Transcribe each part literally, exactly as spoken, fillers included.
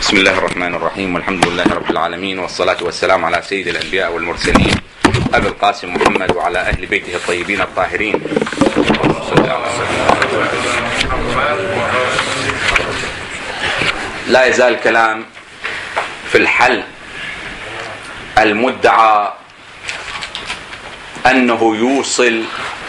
بسم الله الرحمن الرحيم، والحمد لله رب العالمين، والصلاة والسلام على سيد الأنبياء والمرسلين أبي القاسم محمد وعلى أهل بيته الطيبين الطاهرين. لا يزال الكلام في الحل المدعى أنه يوصل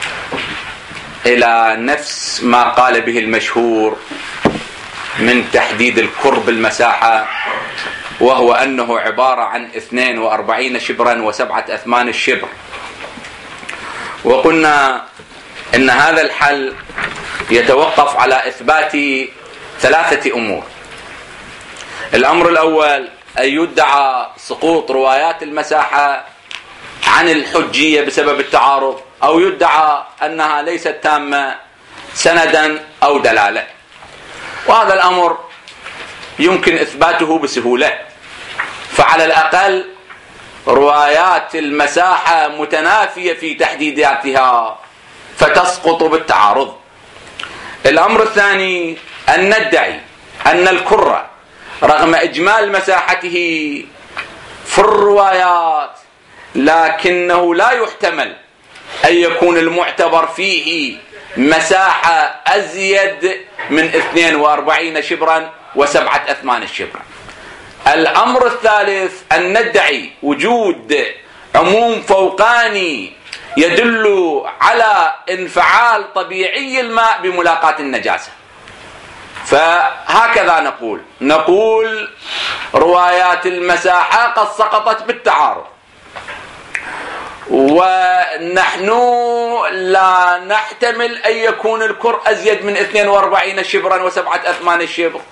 إلى نفس ما قال به المشهور من تحديد الكرب المساحة، وهو أنه عبارة عن اثنين وأربعين شبرا وسبعة أثمان الشبر. وقلنا إن هذا الحل يتوقف على إثبات ثلاثة أمور. الأمر الأول أن يدعى سقوط روايات المساحة عن الحجية بسبب التعارض، أو يدعى أنها ليست تامة سندا أو دلالة، وهذا الأمر يمكن إثباته بسهولة. فعلى الأقل روايات المساحة متنافية في تحديداتها فتسقط بالتعارض. الأمر الثاني أن ندعي أن الكرة رغم إجمال مساحته في الروايات لكنه لا يحتمل أن يكون المعتبر فيه مساحة أزيد من اثنين وأربعين شبرا وسبعة أثمان الشبر. الأمر الثالث أن ندعي وجود عموم فوقاني يدل على انفعال طبيعي الماء بملاقاة النجاسة. فهكذا نقول نقول روايات المساحة قد سقطت بالتعارض، ونحن لا نحتمل أن يكون الكر أزيد من اثنين وأربعين شبرا وسبعة أثمان الشبر،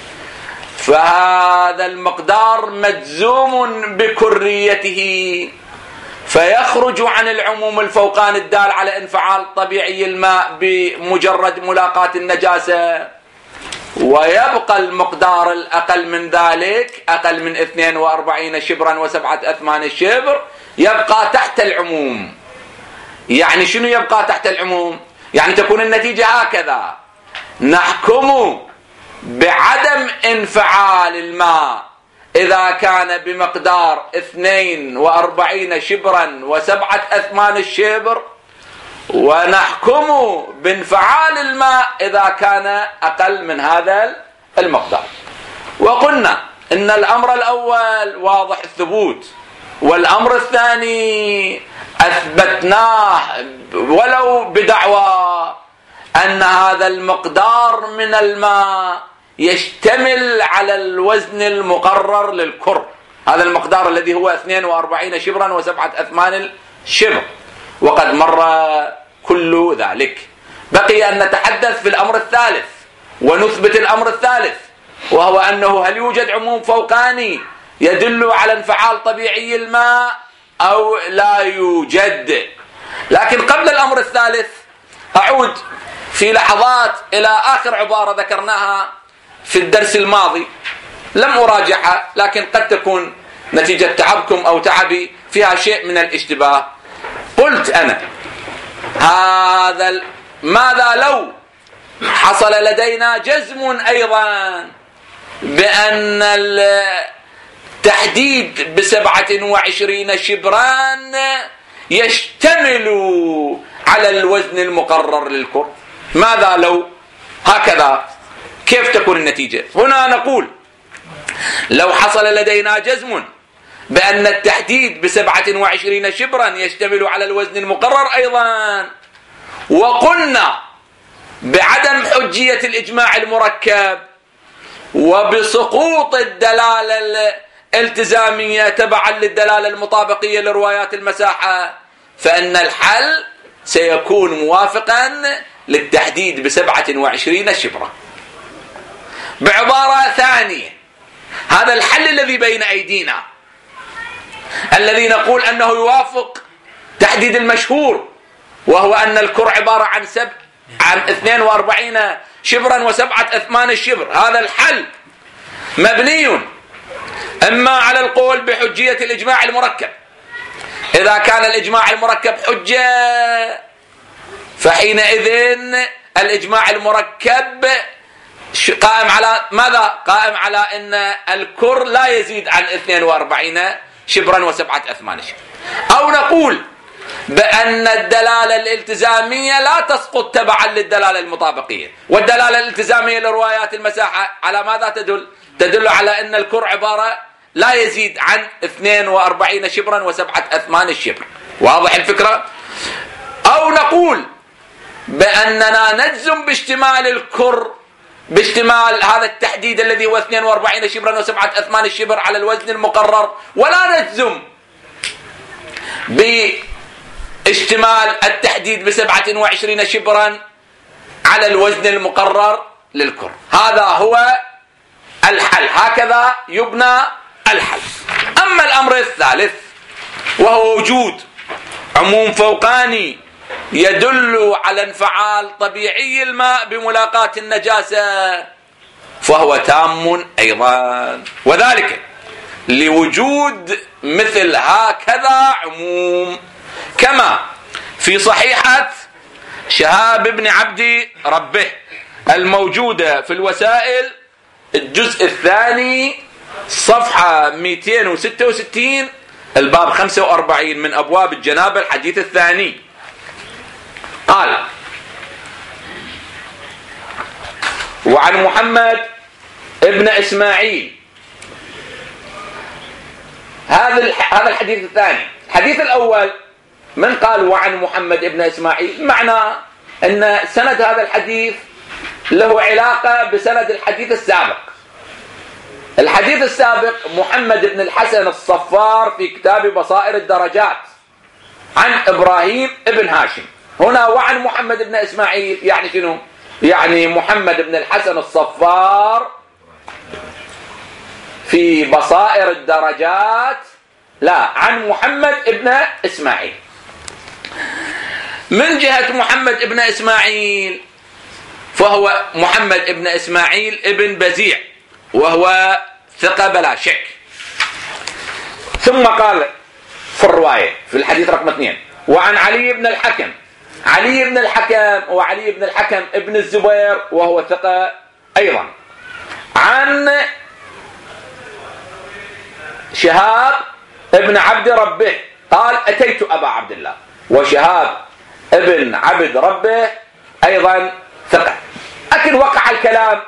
فهذا المقدار مجزوم بكريته فيخرج عن العموم الفوقاني الدال على انفعال طبيعي الماء بمجرد ملاقاة النجاسة، ويبقى المقدار الأقل من ذلك أقل من اثنين وأربعين شبرا وسبعة أثمان الشبر يبقى تحت العموم. يعني شنو يبقى تحت العموم؟ يعني تكون النتيجة هكذا: نحكم بعدم انفعال الماء إذا كان بمقدار اثنين وأربعين شبرا وسبعة أثمان الشبر، ونحكم بانفعال الماء إذا كان أقل من هذا المقدار. وقلنا إن الأمر الأول واضح الثبوت، والأمر الثاني أثبتناه ولو بدعوى أن هذا المقدار من الماء يشتمل على الوزن المقرر للكر، هذا المقدار الذي هو اثنين وأربعين شبرا وسبعة أثمان الشبر، وقد مر كل ذلك. بقي أن نتحدث في الأمر الثالث ونثبت الأمر الثالث، وهو أنه هل يوجد عموم فوقاني يدل على انفعال طبيعي الماء أو لا يوجد. لكن قبل الأمر الثالث أعود في لحظات إلى آخر عبارة ذكرناها في الدرس الماضي، لم أراجعها لكن قد تكون نتيجة تعبكم أو تعبي فيها شيء من الاشتباه. قلت أنا هذا ماذا لو حصل لدينا جزم أيضا بأن التحديد بسبعة وعشرين شبران يشتمل على الوزن المقرر للكر؟ ماذا لو هكذا؟ كيف تكون النتيجة؟ هنا نقول لو حصل لدينا جزم بأن التحديد بسبعة وعشرين شبرا يشتمل على الوزن المقرر أيضا، وقلنا بعدم حجية الإجماع المركب وبسقوط الدلالة الالتزامية تبعا للدلالة المطابقية لروايات المساحة، فإن الحل سيكون موافقا للتحديد بسبعة وعشرين شبرا. بعبارة ثانية، هذا الحل الذي بين أيدينا الذي نقول أنه يوافق تحديد المشهور، وهو أن الكر عبارة عن سب عن اثنين وأربعين شبرا وسبعة أثمان الشبر، هذا الحل مبني إما على القول بحجية الإجماع المركب، إذا كان الإجماع المركب حجة فحينئذ الإجماع المركب قائم على ماذا؟ قائم على أن الكر لا يزيد عن اثنين وأربعين شبرا وسبعة أثمان شبر. أو نقول بأن الدلالة الالتزامية لا تسقط تبعا للدلالة المطابقية، والدلالة الالتزامية لروايات المساحة على ماذا تدل؟ تدل على أن الكر عبارة لا يزيد عن اثنين وأربعين شبرا وسبعة أثمان الشبر. واضح الفكرة؟ أو نقول بأننا نجزم باشتمال الكر، باشتمال هذا التحديد الذي هو اثنين وأربعين شبرا وسبعة أثمان الشبر على الوزن المقرر، ولا نجزم باشتمال التحديد بسبعة وعشرين شبرا على الوزن المقرر للكر. هذا هو الحل، هكذا يبنى الحل. أما الأمر الثالث وهو وجود عموم فوقاني يدل على انفعال طبيعي الماء بملاقاة النجاسة، فهو تام أيضا، وذلك لوجود مثل هكذا عموم، كما في صحيحة شهاب بن عبد ربه الموجودة في الوسائل الجزء الثاني صفحة مئتين وستة وستين الباب خمسة وأربعين من أبواب الجنابة الحديث الثاني. قال: وعن محمد ابن إسماعيل. هذا هذا الحديث الثاني. الحديث الأول من قال وعن محمد ابن إسماعيل، معنى أن سند هذا الحديث له علاقة بسند الحديث السابق. الحديث السابق محمد بن الحسن الصفار في كتاب بصائر الدرجات عن إبراهيم ابن هاشم. هنا وعن محمد بن إسماعيل يعني شنو؟ يعني محمد بن الحسن الصفار في بصائر الدرجات، لا، عن محمد ابن إسماعيل. من جهة محمد ابن إسماعيل فهو محمد ابن إسماعيل ابن بزيع، وهو ثقة بلا شك. ثم قال في الرواية في الحديث رقم اثنين: وعن علي بن الحكم. علي بن الحكم وعلي بن الحكم ابن الزبير وهو ثقة أيضا. عن شهاب ابن عبد ربه قال: أتيت أبا عبد الله. وشهاب ابن عبد ربه أيضا ثقة. لكن وقع الكلام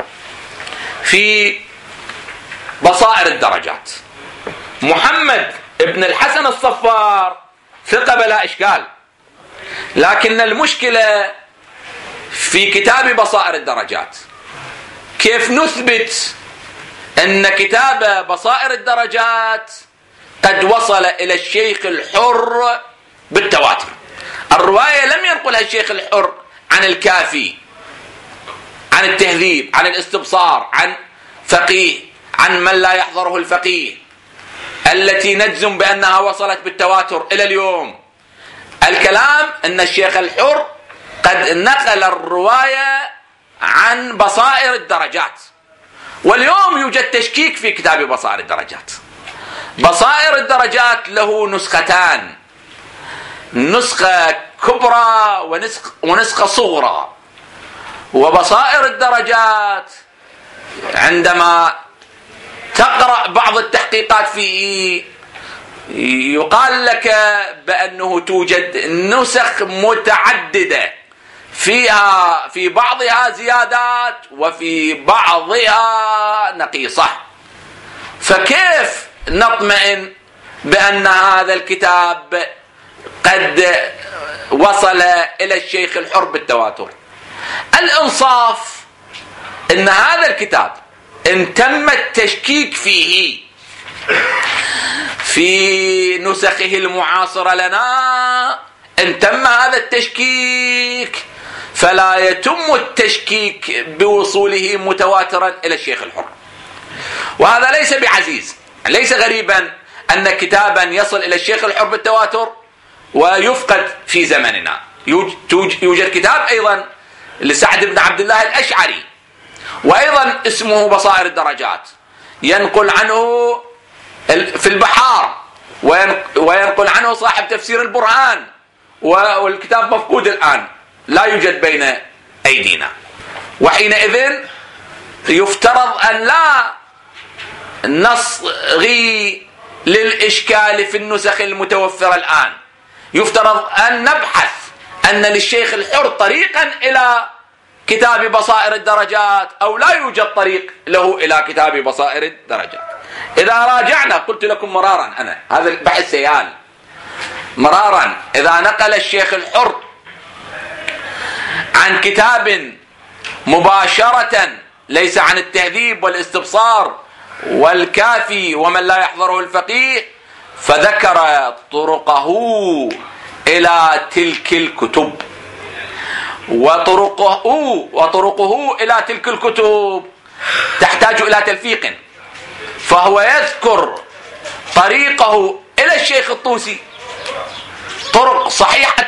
في بصائر الدرجات. محمد ابن الحسن الصفار ثقة بلا إشكال، لكن المشكلة في كتاب بصائر الدرجات. كيف نثبت أن كتاب بصائر الدرجات قد وصل إلى الشيخ الحر بالتواتر؟ الرواية لم ينقلها الشيخ الحر عن الكافي، عن التهذيب، عن الاستبصار، عن فقيه، عن من لا يحضره الفقيه، التي نجزم بأنها وصلت بالتواتر إلى اليوم. الكلام أن الشيخ الحر قد نقل الرواية عن بصائر الدرجات، واليوم يوجد تشكيك في كتاب بصائر الدرجات. بصائر الدرجات له نسختان، نسخة كبرى ونسخة صغرى. وبصائر الدرجات عندما تقرأ بعض التحقيقات فيه يقال لك بأنه توجد نسخ متعددة، فيها في بعضها زيادات وفي بعضها نقيصة. فكيف نطمئن بأن هذا الكتاب قد وصل إلى الشيخ الحر بالتواتر؟ الإنصاف أن هذا الكتاب إن تم التشكيك فيه في نسخه المعاصرة لنا، إن تم هذا التشكيك فلا يتم التشكيك بوصوله متواترا إلى الشيخ الحر. وهذا ليس بعزيز، ليس غريبا أن كتابا يصل إلى الشيخ الحر بالتواتر ويفقد في زمننا. يوجد كتاب أيضا لسعد بن عبد الله الأشعري وأيضا اسمه بصائر الدرجات، ينقل عنه في البحار وينقل عنه صاحب تفسير البرهان، والكتاب مفقود الآن لا يوجد بين أيدينا. وحينئذ يفترض أن لا نصغي للإشكال في النسخ المتوفرة الآن، يفترض أن نبحث أن للشيخ الحر طريقا إلى كتاب بصائر الدرجات أو لا يوجد طريق له إلى كتاب بصائر الدرجات. إذا راجعنا، قلت لكم مرارا أنا هذا البحث سيال مرارا، إذا نقل الشيخ الحر عن كتاب مباشرة ليس عن التهذيب والاستبصار والكافي ومن لا يحضره الفقيه، فذكر طرقه إلى تلك الكتب، وطرقه وطرقه إلى تلك الكتب تحتاج إلى تلفيق، فهو يذكر طريقه إلى الشيخ الطوسي، طرق صحيحة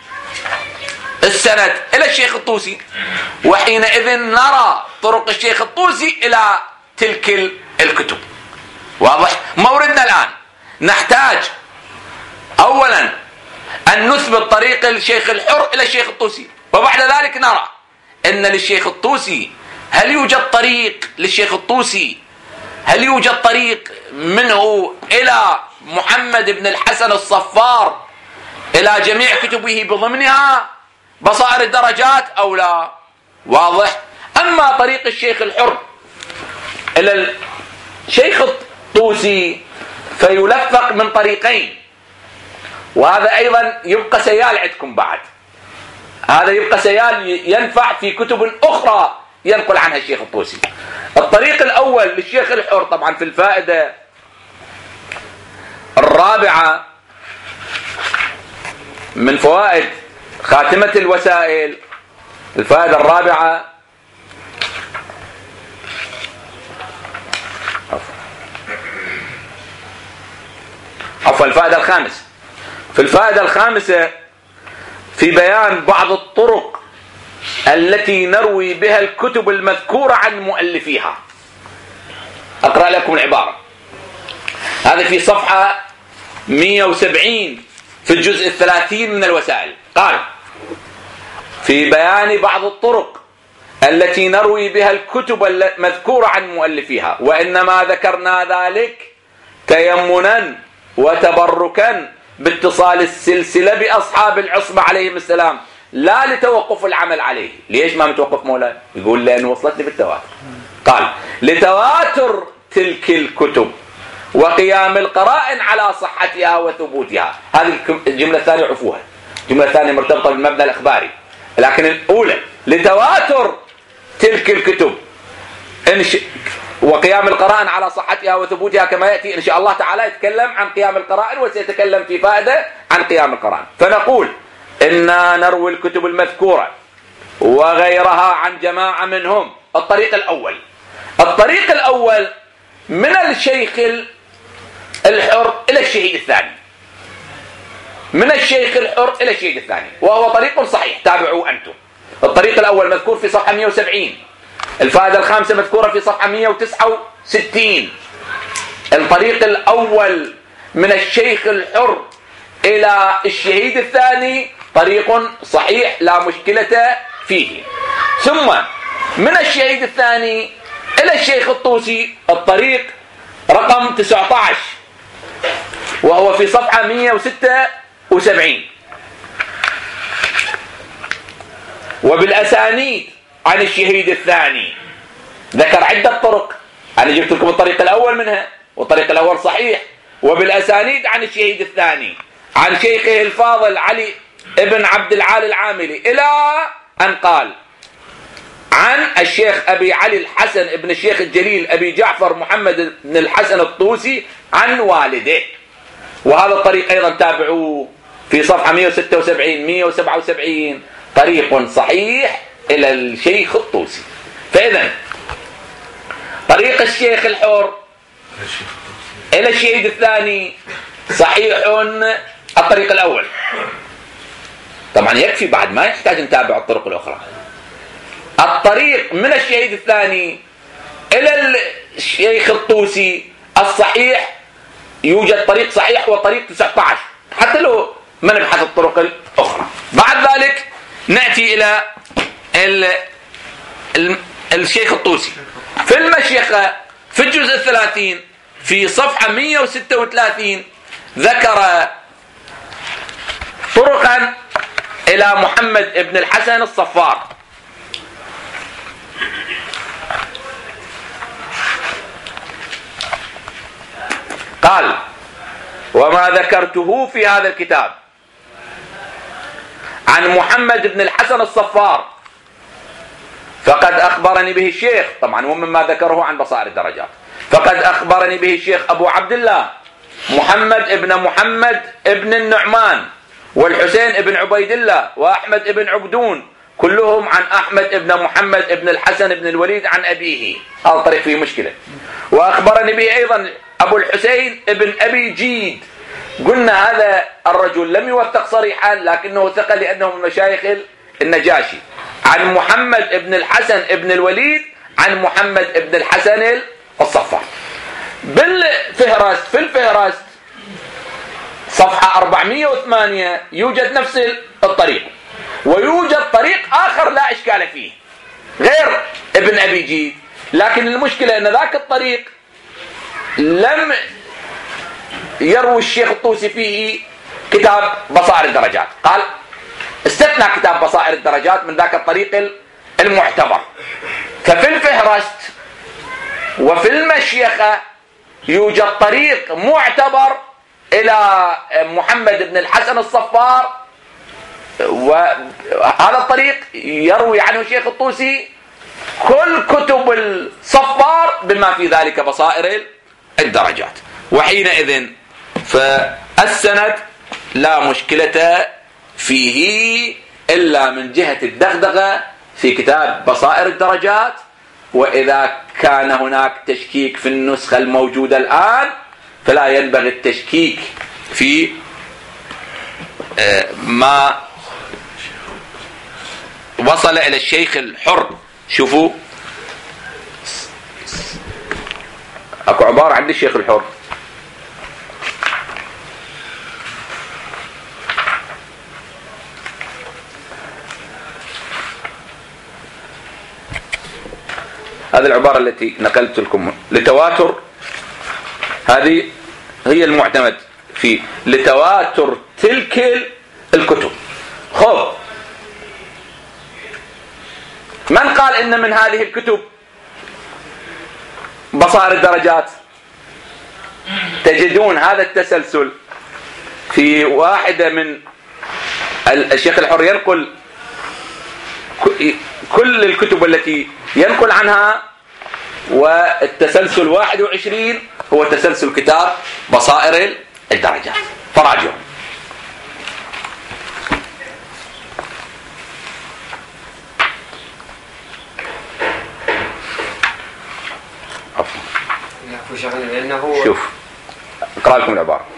السند إلى الشيخ الطوسي، وحينئذ نرى طرق الشيخ الطوسي إلى تلك الكتب. واضح؟ موردنا الآن نحتاج أولا أن نثبت طريق الشيخ الحر إلى الشيخ الطوسي، وبعد ذلك نرى أن للشيخ الطوسي هل يوجد طريق للشيخ الطوسي هل يوجد طريق منه إلى محمد بن الحسن الصفار إلى جميع كتبه بضمنها بصائر الدرجات أو لا؟ واضح؟ أما طريق الشيخ الحر إلى الشيخ الطوسي فيلفق من طريقين، وهذا أيضا يبقى سيال عندكم بعد، هذا يبقى سيال ينفع في كتب أخرى ينقل عنها الشيخ الطوسي. الطريق الأول للشيخ الحر طبعا في الفائدة الرابعة من فوائد خاتمة الوسائل، الفائدة الرابعة عفوا الفائدة الخامسة، في الفائدة الخامسة في بيان بعض الطرق التي نروي بها الكتب المذكورة عن مؤلفيها. أقرأ لكم العبارة، هذا في صفحة مئة وسبعين في الجزء الثلاثين من الوسائل. قال: في بيان بعض الطرق التي نروي بها الكتب المذكورة عن مؤلفيها، وإنما ذكرنا ذلك تيمنا وتبركا باتصال السلسلة بأصحاب العصمة عليهم السلام، لا لتوقف العمل عليه. ليش ما متوقف مولانا؟ يقول لأنه وصلتني بالتواتر. قال: لتواتر تلك الكتب وقيام القرائن على صحتها وثبوتها. هذه الجملة الثانية عفوها، الجملة الثانية مرتبطة بالمبنى الإخباري، لكن الأولى لتواتر تلك الكتب وقيام القرائن على صحتها وثبوتها، كما يأتي إن شاء الله تعالى يتكلم عن قيام القرائن، وسيتكلم في فائدة عن قيام القرائن. فنقول إنا نروي الكتب المذكورة وغيرها عن جماعة منهم. الطريق الأول الطريق الأول من الشيخ الحر إلى الشهيد الثاني، من الشيخ الحر إلى الشهيد الثاني، وهو طريق صحيح، تابعوا أنتم. الطريق الأول مذكور في صفحة مئة وسبعين، الفائدة الخامسة مذكورة في صفحة مئة وتسعة وستين. الطريق الأول من الشيخ الحر إلى الشهيد الثاني طريق صحيح لا مشكلة فيه. ثم من الشهيد الثاني إلى الشيخ الطوسي الطريق رقم تسعة عشر، وهو في صفحة مئة وستة وسبعين، وبالأسانيد عن الشهيد الثاني ذكر عدة طرق، أنا جبت لكم الطريق الأول منها، والطريق الأول صحيح، وبالأسانيد عن الشهيد الثاني عن شيخه الفاضل علي ابن عبد العالي العاملي، إلى أن قال عن الشيخ أبي علي الحسن ابن الشيخ الجليل أبي جعفر محمد بن الحسن الطوسي عن والده. وهذا الطريق أيضا تابعوه في صفحة مئة وستة وسبعين مئة وسبعة وسبعين، طريق صحيح إلى الشيخ الطوسي. فإذا طريق الشيخ الحر إلى الشهيد الثاني صحيح الطريق الأول، طبعا يكفي بعد، ما يحتاج نتابع الطرق الأخرى. الطريق من الشهيد الثاني إلى الشيخ الطوسي الصحيح يوجد طريق صحيح وطريق تسعة عشر، حتى لو ما نبحث الطرق الأخرى. بعد ذلك نأتي إلى الشيخ الطوسي في المشيخة في الجزء الثلاثين في صفحة مئة وستة وثلاثين ذكر طرقا إلى محمد بن الحسن الصفار. قال: وما ذكرته في هذا الكتاب عن محمد بن الحسن الصفار فقد أخبرني به الشيخ، طبعا ومما ذكره عن بصائر الدرجات، فقد أخبرني به الشيخ أبو عبد الله محمد ابن محمد ابن النعمان والحسين ابن عبيد الله وأحمد ابن عبدون كلهم عن أحمد ابن محمد ابن الحسن ابن الوليد عن أبيه. هذا الطريق فيه مشكلة. وأخبرني به أيضا أبو الحسين ابن أبي جيد. قلنا هذا الرجل لم يوثق صريحا لكنه ثقة لأنه من مشايخ النجاشي. عن محمد ابن الحسن ابن الوليد عن محمد ابن الحسن الصفار. بالفهرست في الفهرست صفحة أربعمئة وثمانية يوجد نفس الطريق، ويوجد طريق آخر لا إشكال فيه غير ابن أبي جيد، لكن المشكلة أن ذاك الطريق لم يروي الشيخ الطوسي فيه كتاب بصائر الدرجات. قال استثنى كتاب بصائر الدرجات من ذاك الطريق المعتبر. ففي الفهرست وفي المشيخة يوجد طريق معتبر إلى محمد بن الحسن الصفار، وهذا الطريق يروي عنه الشيخ الطوسي كل كتب الصفار بما في ذلك بصائر الدرجات. وحينئذ فالسند لا مشكلة فيه إلا من جهة الدغدغة في كتاب بصائر الدرجات. وإذا كان هناك تشكيك في النسخة الموجودة الآن فلا ينبغي التشكيك في ما وصل إلى الشيخ الحر. شوفوا أكو عبارة عند الشيخ الحر هذه العبارة التي نقلت لكم لتواتر، هذه هي المعتمد في لتواتر تلك الكتب. خذ من قال إن من هذه الكتب بصائر الدرجات؟ تجدون هذا التسلسل في واحدة من الشيخ الحر ينقل كل الكتب التي ينقل عنها، والتسلسل واحد وعشرين هو تسلسل كتاب بصائر الدرجات. فراجعوا. شوف اقرأ لكم العبارة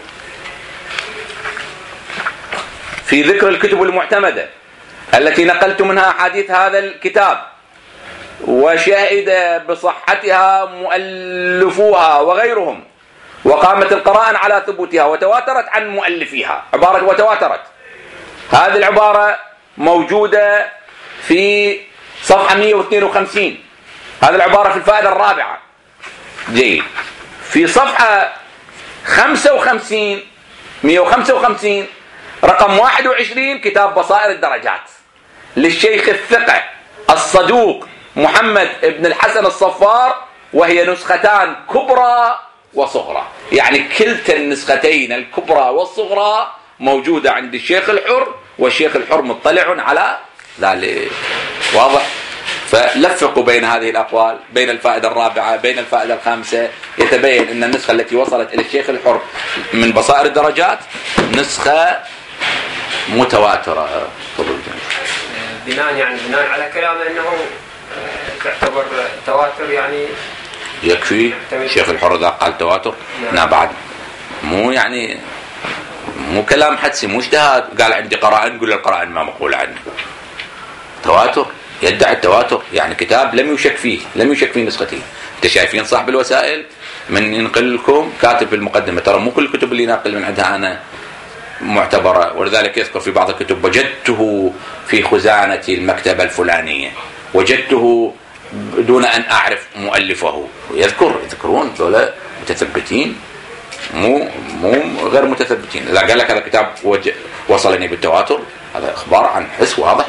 في ذكر الكتب المعتمدة التي نقلت منها أحاديث هذا الكتاب وشهد بصحتها مؤلفوها وغيرهم، وقامت القرائن على ثبوتها وتواترت عن مؤلفيها. عبارة وتواترت، هذه العبارة موجودة في صفحة مئة واثنين وخمسين. هذه العبارة في الفائدة الرابعة. جيد. في صفحة خمسة وخمسين مئة وخمسة وخمسين رقم واحد وعشرين كتاب بصائر الدرجات للشيخ الثقة الصدوق محمد بن الحسن الصفار، وهي نسختان كبرى وصغرى، يعني كلتا النسختين الكبرى والصغرى موجودة عند الشيخ الحر، والشيخ الحر مطلع على ذلك. واضح؟ فلفقوا بين هذه الأقوال، بين الفائدة الرابعة بين الفائدة الخامسة، يتبين أن النسخة التي وصلت إلى الشيخ الحر من بصائر الدرجات نسخة متواترة. بناء يعني بناء على كلامه أنه تعتبر تواتر، يعني يكفي الشيخ الحر إذا قال تواتر. لا بعد مو يعني مو كلام حدسي، مو اجتهاد قال عندي قرائن نقول القرائن ما مقبول عنه. تواتر، يدعي التواتر، يعني كتاب لم يشك فيه لم يشك فيه نسختين. انت شايفين صاحب الوسائل من ينقل لكم كاتب في المقدمة ترى مو كل الكتب اللي ناقل من عندها أنا معتبرة، ولذلك يذكر في بعض الكتب وجدته في خزانة المكتبة الفلانية، وجدته دون أن أعرف مؤلفه. يذكر يذكرون ذولا متثبتين مو مو غير متثبتين. إذا قال لك هذا كتاب وصلني بالتواتر هذا إخبار عن حس واضح.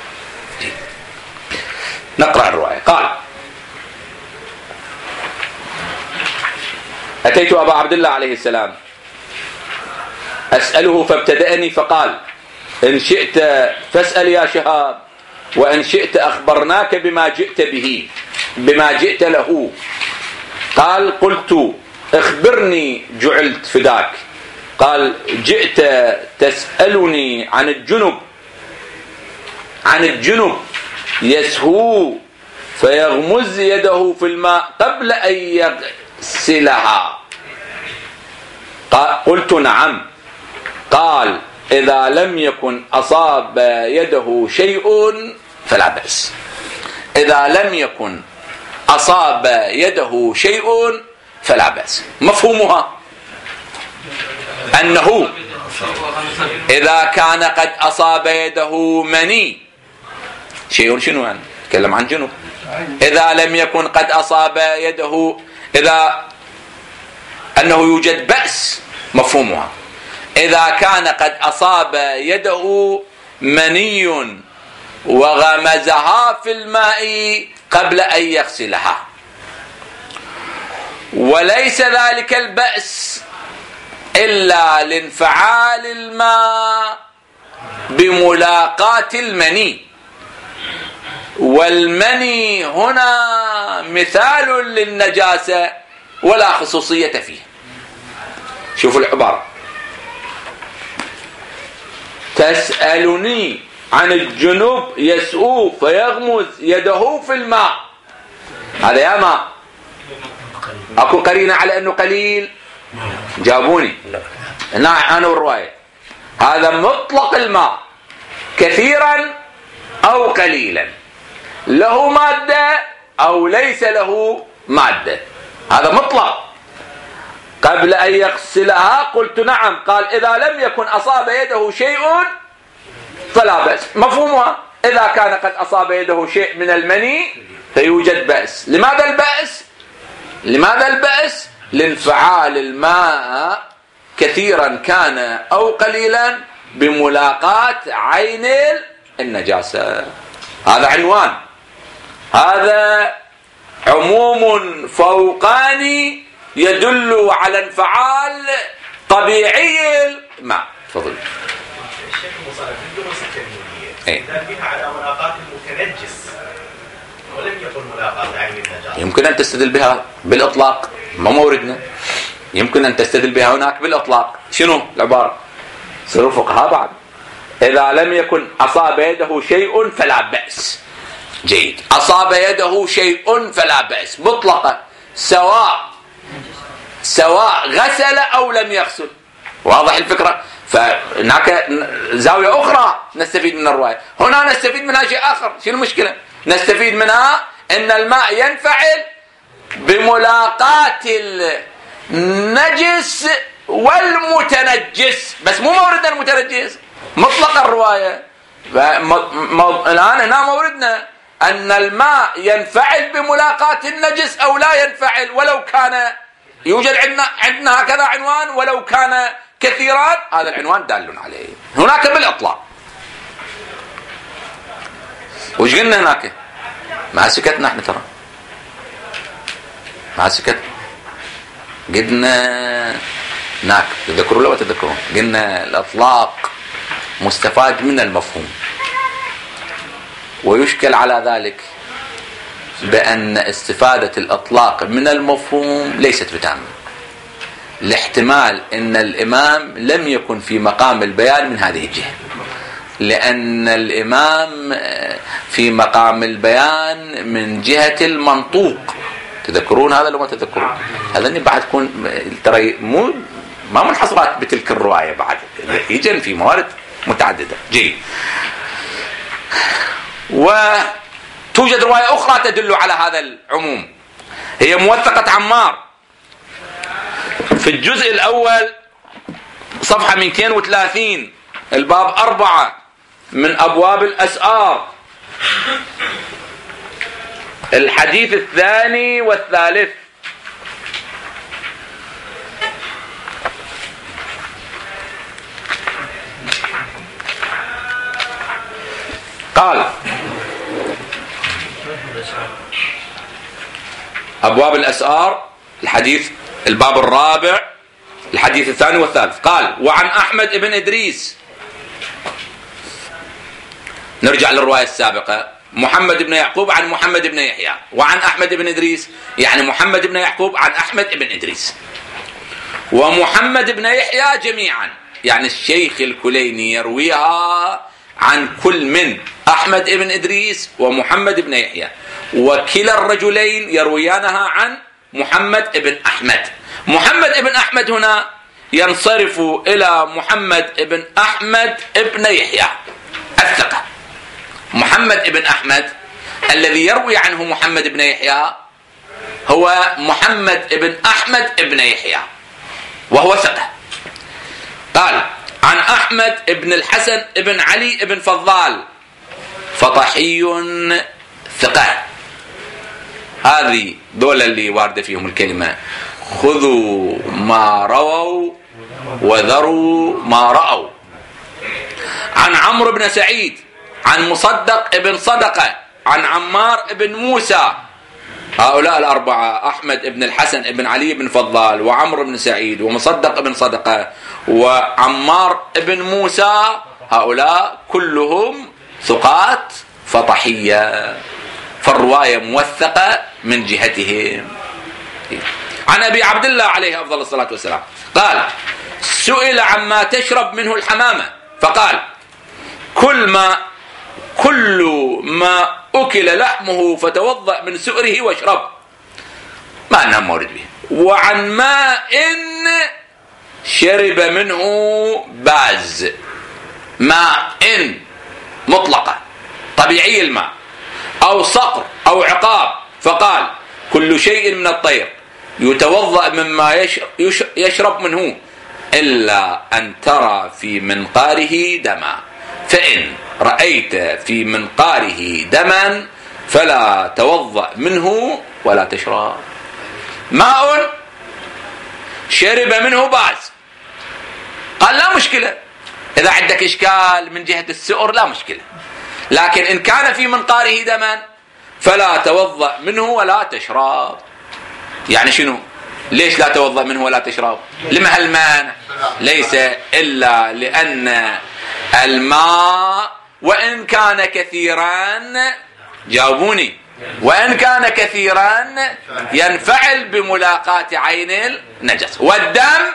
نقرأ الرواية. قال: أتيت أبا عبد الله عليه السلام أسأله فابتدأني فقال: إن شئت فاسأل يا شهاب، وإن شئت أخبرناك بما جئت به بما جئت له. قال: قلت: اخبرني جعلت فداك. قال: جئت تسألني عن الجنب عن الجنب يسهو فيغمز يده في الماء قبل أن يغسلها. قلت: نعم. قال: إذا لم يكن أصاب يده شيء فلا بأس. إذا لم يكن أصاب يده شيء فلا بأس. مفهومها أنه إذا كان قد أصاب يده مني شيء، شنو يعني؟ تكلم عن جنوب. إذا لم يكن قد أصاب يده، إذا أنه يوجد بأس، مفهومها إذا كان قد أصاب يده مني وغمزها في الماء قبل أن يغسلها. وليس ذلك البأس إلا لانفعال الماء بملاقاة المني، والمني هنا مثال للنجاسة ولا خصوصية فيه. شوفوا العبارة: تسألني عن الجنوب يسؤو فيغمز يده في الماء. هذا يا ماء أكو قرينة على أنه قليل؟ جابوني. نعم أنا والرواية. هذا مطلق الماء كثيرا أو قليلا، له مادة أو ليس له مادة، هذا مطلق. قبل أن يغسلها قلت نعم. قال: إذا لم يكن أصاب يده شيء فلا بأس. مفهومها إذا كان قد أصاب يده شيء من المني فيوجد بأس. لماذا البأس؟ لماذا البأس؟ لانفعال الماء كثيرا كان أو قليلا بملاقاة عين النجاسة. هذا عنوان، هذا عموم فوقاني يدل على انفعال طبيعي الماء. تفضل. الشيخ مصطفى في الدروس التدريبية إيه؟ بها على ملاقاة المتنجس ولم يكن ملاقاة عين النجاسة. يمكن أن تستدل بها بالإطلاق، ما موردنا. يمكن أن تستدل بها هناك بالإطلاق. شنو العبارة؟ صاروا فقهاء بعد. إذا لم يكن أصاب يده شيء فلا بأس. جيد. أصاب يده شيء فلا بأس مطلقا، سواء سواء غسل أو لم يغسل. واضح الفكرة؟ فهناك زاوية أخرى نستفيد من الرواية. هنا نستفيد منها شيء آخر. شنو المشكلة؟ نستفيد منها أن الماء ينفعل بملاقاة النجس والمتنجس، بس مو مورد المتنجس، مطلق الرواية. الآن هنا موردنا أن الماء ينفعل بملاقاة النجس أو لا ينفعل، ولو كان يوجد عندنا عندنا هكذا عنوان ولو كان كثيرا، هذا العنوان دال عليه. هناك بالإطلاق. وش قلنا هناك؟ ما سكتنا احنا ترى، ما سكت. قلنا هناك تذكروا لو تذكرون، قلنا الإطلاق مستفاد من المفهوم، ويشكل على ذلك بأن استفادة الإطلاق من المفهوم ليست بتامة، لاحتمال أن الإمام لم يكن في مقام البيان من هذه الجهة، لأن الإمام في مقام البيان من جهة المنطوق. تذكرون هذا لو ما تذكرون؟ هذا اللي بعد تكون ترى مو ما منحصرات بتلك الرواية، بعد يجن في موارد متعددة. جيد. وتوجد رواية أخرى تدل على هذا العموم، هي موثقة عمار في الجزء الأول صفحة مئتين وثلاثين، الباب أربعة من أبواب الأسآر. الحديث الثاني والثالث. قال أبواب الأسعار، الحديث الباب الرابع الحديث الثاني والثالث. قال وعن أحمد بن إدريس، نرجع للرواية السابقة، محمد بن يعقوب عن محمد بن يحيى، وعن أحمد بن إدريس يعني محمد بن يعقوب عن أحمد بن إدريس، ومحمد بن يحيى جميعا يعني الشيخ الكليني يرويها عن كل من أحمد بن إدريس ومحمد بن يحيى، وكلا الرجلين يرويانها عن محمد بن أحمد. محمد بن أحمد هنا ينصرف إلى محمد بن أحمد بن يحيى الثقة. محمد بن أحمد الذي يروي عنه محمد بن يحيى هو محمد بن أحمد بن يحيى وهو ثقة. قال عن أحمد بن الحسن بن علي بن فضال فطحي ثقة. هذه دول اللي واردة فيهم الكلمة خذوا ما رووا وذروا ما رأوا. عن عمرو بن سعيد عن مصدق بن صدقة عن عمار بن موسى. هؤلاء الأربعة أحمد بن الحسن بن علي بن فضال وعمرو بن سعيد ومصدق بن صدقة وعمار بن موسى، هؤلاء كلهم ثقات فطحية، فالرواية موثقة من جهتهم. عن أبي عبد الله عليه أفضل الصلاة والسلام قال سئل عما تشرب منه الحمامة فقال كل ما كل ما أكل لحمه فتوضأ من سؤره واشرب، ما أنها مورد به. وعن ماء شرب منه باز، ماء مطلقة طبيعي الماء أو صقر أو عقاب، فقال كل شيء من الطير يتوضأ مما يشرب منه إلا أن ترى في منقاره دما، فإن رأيت في منقاره دما فلا توضأ منه ولا تشرب. ماء شرب منه باز، قال لا مشكلة، إذا عندك إشكال من جهة السؤر لا مشكلة، لكن إن كان في منقاره دما فلا توضأ منه ولا تشرب. يعني شنو؟ ليش لا توضأ منه ولا تشرب؟ لما هالمانع؟ ليس إلا لأن الماء وإن كان كثيرا، جاوبوني، وإن كان كثيرا ينفعل بملاقاة عين النجس، والدم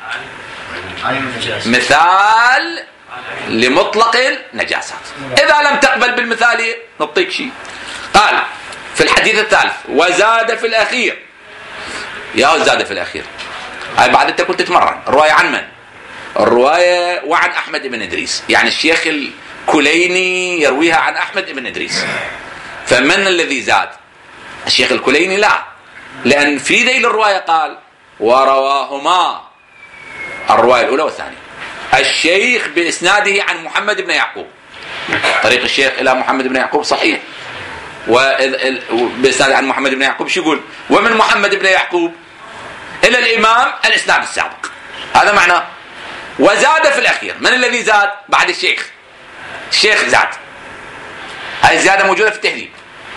مثال لمطلق النجاسات. إذا لم تقبل بالمثال نعطيك شيء. قال في الحديث الثالث وزاد في الأخير، يا زاد في الأخير هاي بعد أنت كنت تتمرن. الرواية عن من؟ الرواية وعن أحمد بن إدريس، يعني الشيخ الكليني يرويها عن أحمد بن إدريس. فمن الذي زاد؟ الشيخ الكليني؟ لا، لأن في ذيل الرواية قال ورواهما، الرواية الأولى والثانية، الشيخ بإسناده عن محمد بن يعقوب، طريق الشيخ إلى محمد بن يعقوب صحيح، وبإسناده عن محمد بن يعقوب شو يقول؟ ومن محمد بن يعقوب إلى الإمام الإسناد السابق، هذا معناه. وزاد في الأخير، من الذي زاد بعد الشيخ؟ الشيخ زاد، هاي الزيادة موجودة في التهذيب،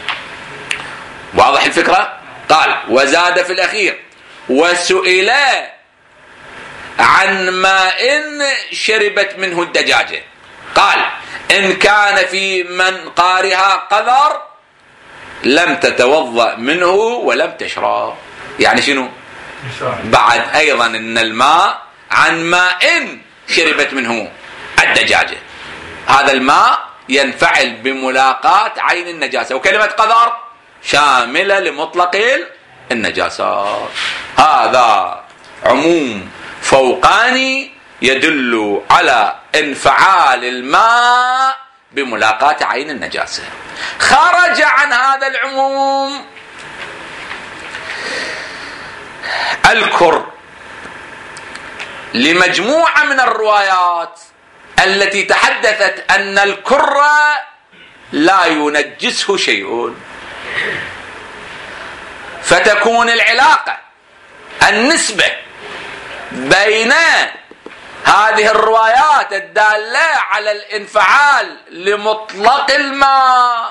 واضح الفكرة؟ قال وزاد في الأخير وسئل عن ماء شربت منه الدجاجة، قال إن كان في منقارها قذر لم تتوضأ منه ولم تشرب. يعني شنو؟ بعد أيضا إن الماء عن ماء شربت منه الدجاجة، هذا الماء ينفعل بملاقاة عين النجاسة، وكلمة قذر شاملة لمطلق النجاسات. هذا عموم فوقاني يدل على انفعال الماء بملاقاة عين النجاسة. خرج عن هذا العموم الكر لمجموعة من الروايات التي تحدثت أن الكر لا ينجسه شيء. فتكون العلاقة النسبة بين هذه الروايات الدالة على الانفعال لمطلق الماء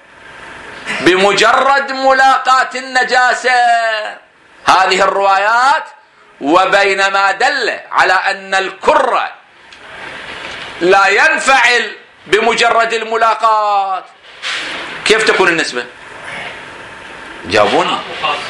بمجرد ملاقاة النجاسة، هذه الروايات، وبين ما دل على أن الكرة لا ينفعل بمجرد الملاقاة، كيف تكون النسبة؟ جاوبوني.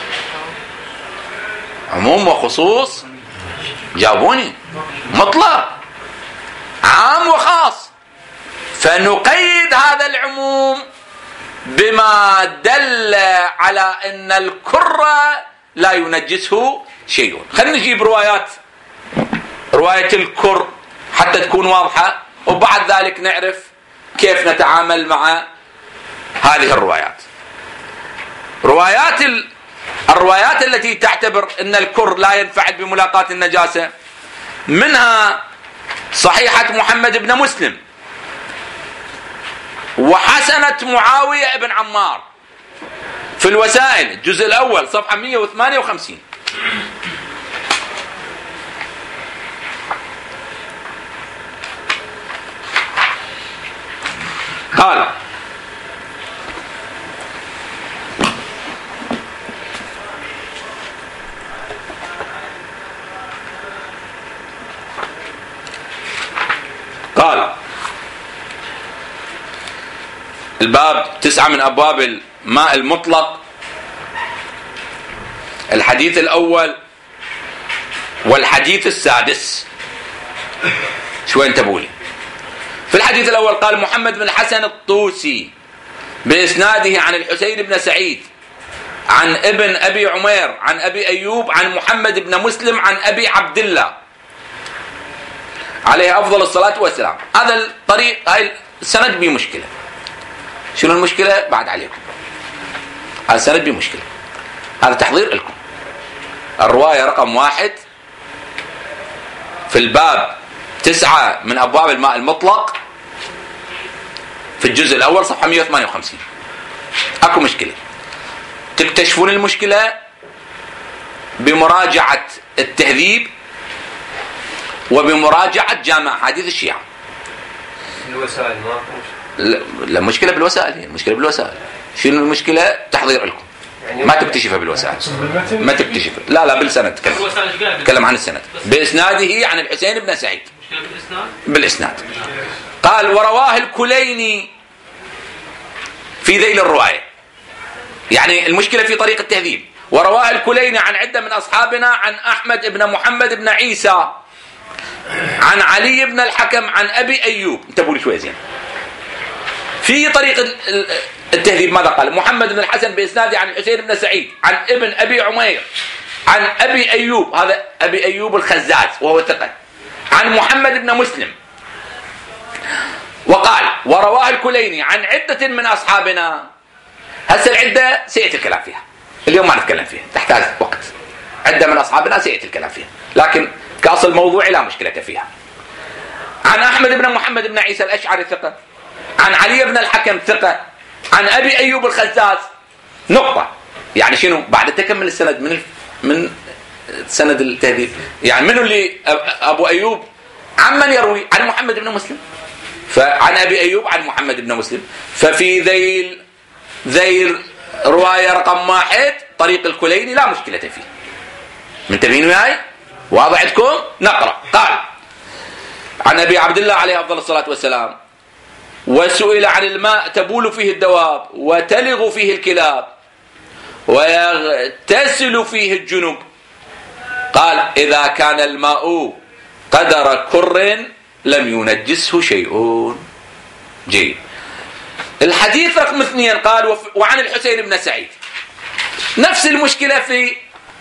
عموم وخصوص، جاوبوني. مطلق، عام وخاص، فنقيد هذا العموم بما دل على أن الكرة لا ينجسه شيء. خلينا نجيب روايات رواية الكر حتى تكون واضحة، وبعد ذلك نعرف كيف نتعامل مع هذه الروايات. روايات ال... الروايات التي تعتبر أن الكر لا ينفعل بملاقاة النجاسة، منها صحيحة محمد بن مسلم وحسنة معاوية بن عمار في الوسائل الجزء الأول صفحة مئة وثمانية وخمسين. قال: قال الباب تسعة من أبواب الماء المطلق، الحديث الأول والحديث السادس. شو انتبهوا لي؟ في الحديث الأول قال: محمد بن حسن الطوسي بإسناده عن الحسين بن سعيد عن ابن أبي عمير عن أبي أيوب عن محمد بن مسلم عن أبي عبد الله عليه أفضل الصلاة والسلام. هذا الطريق، هاي السند بيه مشكلة. شنو المشكلة؟ بعد عليكم. هذا السند بيه مشكلة، هذا تحضير لكم. الرواية رقم واحد في الباب تسعة من أبواب الماء المطلق في الجزء الأول صفحة مئة وثمانية وخمسين. أكو مشكلة، تكتشفون المشكلة بمراجعة التهذيب وبمراجعة جامع حديث الشيعة. الوسائل ما لا, لا مشكلة بالوسائل، هي المشكلة بالوسائل. شنو المشكلة؟ تحضير لكم، ما تكتشفها بالوسائل، ما تكتشف. لا لا بالسند، تكلم تكلم عن السند بإسناده عن الحسين بن سعيد بالإسناد. قال: ورواه الكليني في ذيل الرواية، يعني المشكلة في طريق التهذيب. ورواه الكليني عن عدة من أصحابنا عن أحمد بن محمد بن عيسى عن علي بن الحكم عن أبي أيوب. انتبهوا لي شوي زين. في طريق التهذيب ماذا قال؟ محمد بن الحسن بإسناده عن الحسين بن سعيد عن ابن أبي عمير عن أبي أيوب، هذا أبي أيوب الخزاز وهو ثقة، عن محمد بن مسلم. وقال: ورواه الكليني عن عدة من أصحابنا. هسه العدة سيأتي الكلام فيها، اليوم ما نتكلم فيها، تحتاج وقت. عدة من أصحابنا سيأتي الكلام فيها، لكن كأصل موضوع لا مشكلة فيها. عن أحمد بن محمد بن عيسى الأشعري ثقة، عن علي بن الحكم ثقة، عن أبي أيوب الخزاز. نقطة. يعني شنو؟ بعد تكمل السند من من سند التهذيب، يعني منو اللي أبو أيوب؟ عن من يروي؟ عن محمد بن مسلم. فعن أبي أيوب عن محمد بن مسلم. ففي ذيل ذيل رواية رقم واحد طريق الكليني لا مشكلة فيه. منتبهين معي؟ واضح عندكم؟ نقرأ. قال: عن أبي عبد الله عليه أفضل الصلاة والسلام: وسئل عن الماء تبول فيه الدواب وتلغ فيه الكلاب ويغتسل فيه الجنوب، قال: إذا كان الماء قدر كر لم ينجسه شيء. جيد. الحديث رقم اثنين قال: وعن الحسين بن سعيد. نفس المشكلة في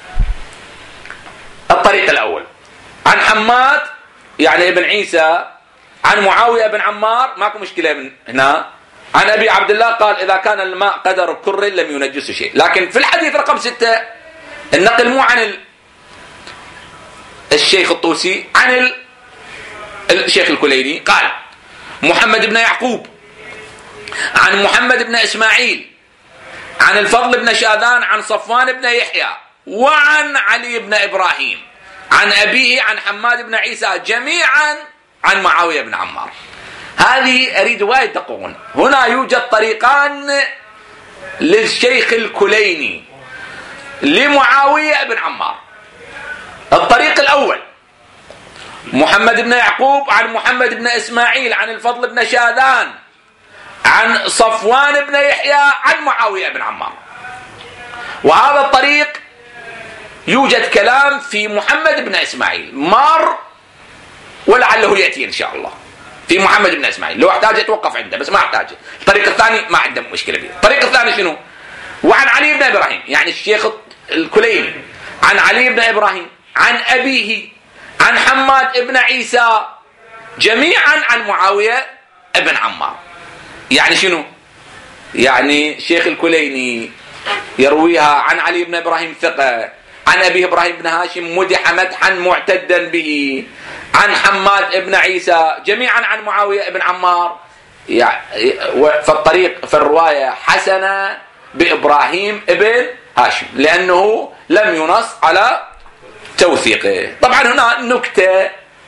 الطريق الأول، عن حماد يعني ابن عيسى عن معاوية بن عمار، ماكو مشكلة من هنا. عن أبي عبد الله قال: إذا كان الماء قدر كر لم ينجسه شيء. لكن في الحديث رقم ستة النقل مو عن ال... الشيخ الطوسي، عن ال... الشيخ الكليني. قال: محمد بن يعقوب عن محمد بن إسماعيل عن الفضل بن شاذان عن صفوان بن يحيى وعن علي بن إبراهيم عن أبيه عن حماد بن عيسى جميعا عن معاوية بن عمار. هذه أريد وايد تقول هنا يوجد طريقان للشيخ الكليني لمعاوية بن عمار. الطريق الأول محمد بن يعقوب عن محمد بن إسماعيل عن الفضل بن شاذان عن صفوان بن يحيى عن معاوية بن عمار. وهذا الطريق يوجد كلام في محمد بن إسماعيل مار ولعله يأتي إن شاء الله في محمد بن إسماعيل، لو احتاج اتوقف عنده بس ما احتاج. الطريق الثاني ما عنده مشكلة فيه. الطريق الثاني شنو؟ وعن علي بن إبراهيم يعني الشيخ الكليني عن علي بن إبراهيم عن أبيه عن حماد بن عيسى جميعا عن معاوية بن عمار. يعني شنو؟ يعني الشيخ الكليني يرويها عن علي بن إبراهيم ثقة، عن أبيه إبراهيم بن هاشم مدح مدحا معتدا به، عن حماد بن عيسى جميعا عن معاوية بن عمار. يعني فالطريق في الرواية حسنة بإبراهيم بن هاشم لأنه لم ينص على توثيقه. طبعا هنا نكتة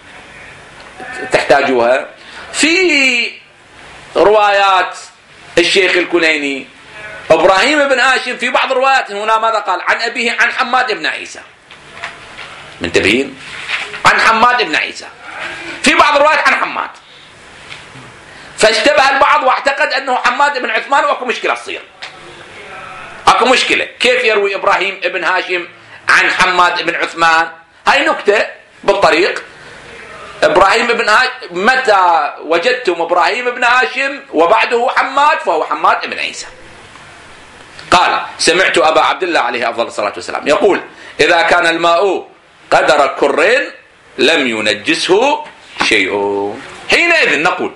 تحتاجوها في روايات الشيخ الكليني إبراهيم بن هاشم في بعض الروايات هنا ماذا قال؟ عن أبيه عن حماد بن عيسى. منتبهين؟ عن حماد بن عيسى في بعض الروايات عن حماد، فاشتبه البعض واعتقد أنه حماد بن عثمان وأكو مشكلة تصير. أكو مشكلة كيف يروي إبراهيم بن هاشم عن حماد بن عثمان؟ هاي نكتة بالطريق. إبراهيم بن هاشم متى وجدتم إبراهيم بن هاشم وبعده حماد فهو حماد بن عيسى. قال سمعت أبا عبد الله عليه أفضل الصلاة والسلام يقول إذا كان الماء قدر كر لم ينجسه شيء. حينئذ نقول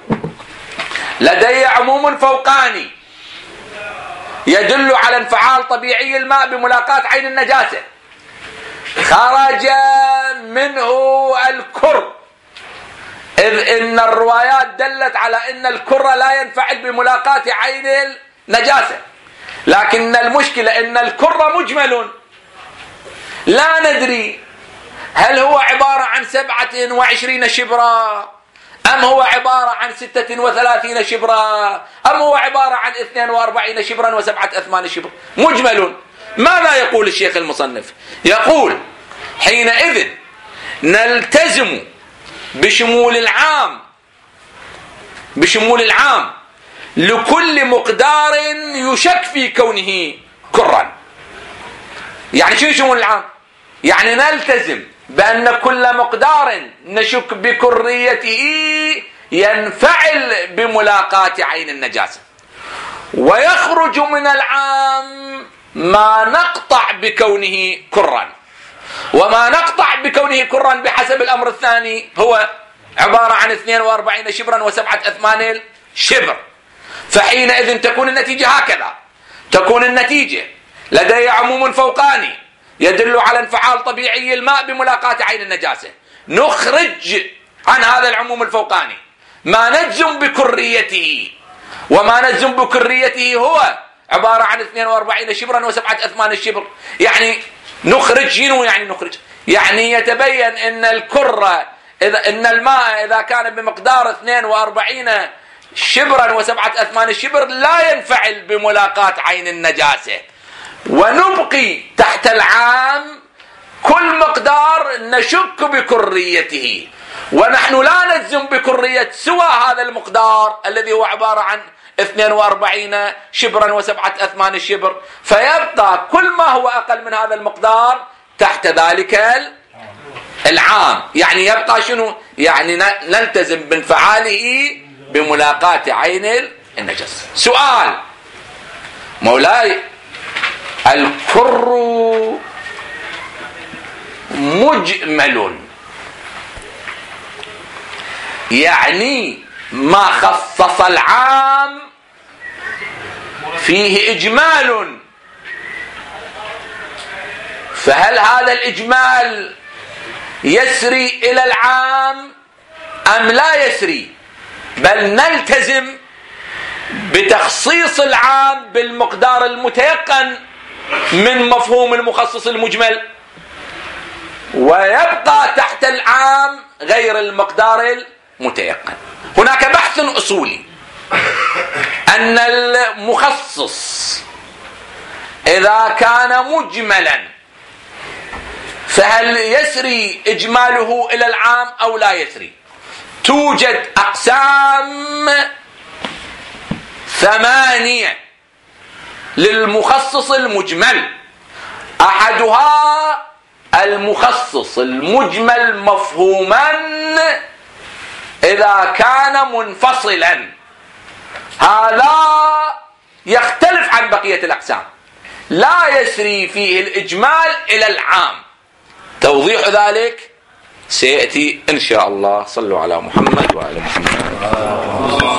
لدي عموم فوقاني يدل على انفعال طبيعي الماء بملاقاة عين النجاسة خرج منه الكر، إذ إن الروايات دلت على أن الكر لا ينفعل بملاقاة عين النجاسة، لكن المشكلة أن الكر مجمل لا ندري هل هو عبارة عن سبعة وعشرين شبرا أم هو عبارة عن ستة وثلاثين شبرا أم هو عبارة عن اثنين وأربعين شبرا وسبعة أثمان شبر مجمل. ماذا يقول الشيخ المصنف؟ يقول حينئذ نلتزم بشمول العام بشمول العام لكل مقدار يشك في كونه كرا. يعني شو شمول العام؟ يعني نلتزم بأن كل مقدار نشك بكريته ينفعل بملاقاة عين النجاسة، ويخرج من العام ما نقطع بكونه كرا، وما نقطع بكونه كرا بحسب الأمر الثاني هو عبارة عن اثنين وأربعين شبرا وسبعة أثمان شبر. فحينئذ تكون النتيجة هكذا، تكون النتيجة لدي عموم فوقاني يدل على انفعال طبيعي الماء بملاقاة عين النجاسة، نخرج عن هذا العموم الفوقاني ما نجزم بكريته، وما نجزم بكريته هو عبارة عن اثنين وأربعين شبرا وسبعة أثمان الشبر. يعني نخرج شنو يعني نخرج؟ يعني يتبين ان الكرة إذا ان الماء إذا كان بمقدار اثنين وأربعين شبرا وسبعة أثمان الشبر لا ينفعل بملاقاة عين النجاسة، ونبقي تحت العام كل مقدار نشك بكريته، ونحن لا نجزم بكرية سوى هذا المقدار الذي هو عبارة عن اثنين وأربعين شبرا وسبعة أثمان الشبر، فيبقى كل ما هو أقل من هذا المقدار تحت ذلك العام. يعني يبقى شنو؟ يعني نلتزم بانفعاله بملاقاة عين النجس. سؤال مولاي، الكر مجمل يعني ما خصص العام فيه إجمال، فهل هذا الإجمال يسري إلى العام أم لا يسري؟ بل نلتزم بتخصيص العام بالمقدار المتيقن من مفهوم المخصص المجمل، ويبقى تحت العام غير المقدار المتيقن. هناك بحث أصولي أن المخصص إذا كان مجملا فهل يسري إجماله إلى العام أو لا يسري؟ توجد أقسام ثمانية للمخصص المجمل. أحدها المخصص المجمل مفهوما إذا كان منفصلا، هذا يختلف عن بقية الأقسام، لا يسري فيه الإجمال إلى العام. توضيح ذلك سيأتي إن شاء الله. صلوا على محمد وعلى محمد.